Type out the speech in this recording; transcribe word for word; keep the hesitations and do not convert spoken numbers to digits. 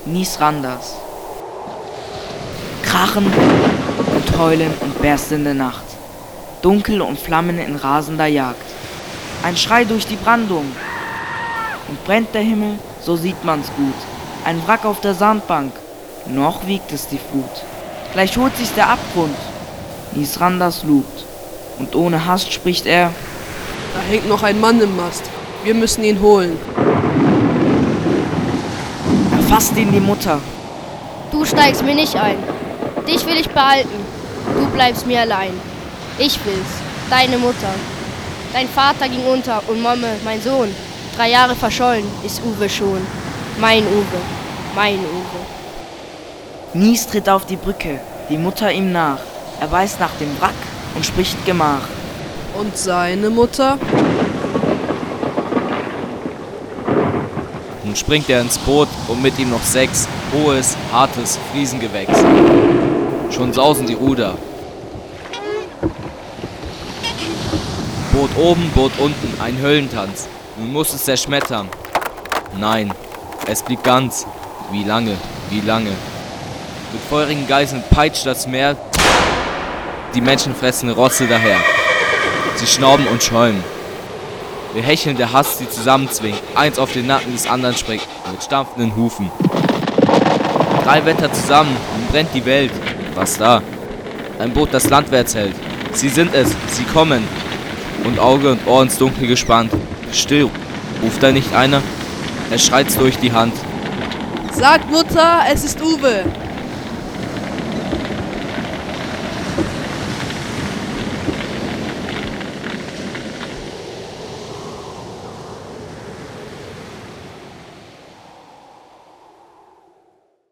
Nisrandas. Krachen und Heulen und berstende Nacht. Dunkel und Flammen in rasender Jagd. Ein Schrei durch die Brandung. Und brennt der Himmel, so sieht man's gut. Ein Wrack auf der Sandbank, noch wiegt es die Flut. Gleich holt sich's der Abgrund. Nisrandas lugt. Und ohne Hast spricht er: Da hängt noch ein Mann im Mast. Wir müssen ihn holen. Da fasst ihn die Mutter. Du steigst mir nicht ein. Dich will ich behalten. Du bleibst mir allein. Ich will's. Deine Mutter. Dein Vater ging unter und Momme, mein Sohn. Drei Jahre verschollen ist Uwe schon. Mein Uwe. Mein Uwe. Nis tritt auf die Brücke, die Mutter ihm nach. Er weist nach dem Wrack und spricht Gemach. Und seine Mutter? Nun springt er ins Boot und mit ihm noch sechs, hohes, hartes Friesengewächs. Schon sausen die Ruder. Boot oben, Boot unten, ein Höllentanz. Nun muss es zerschmettern. Nein, es blieb ganz. Wie lange, wie lange. Mit feurigen Geiseln peitscht das Meer die menschenfressende Rosse daher. Sie schnauben und schäumen. Wir hecheln der Hass, sie zusammenzwingt. Eins auf den Nacken des anderen springt, mit stampfenden Hufen. Drei Wetter zusammen, nun brennt die Welt. Was da? Ein Boot, das landwärts hält. Sie sind es, sie kommen. Und Auge und Ohr ins Dunkel gespannt. Still, ruft da nicht einer? Er schreit's durch die Hand. Sagt Mutter, es ist Uwe.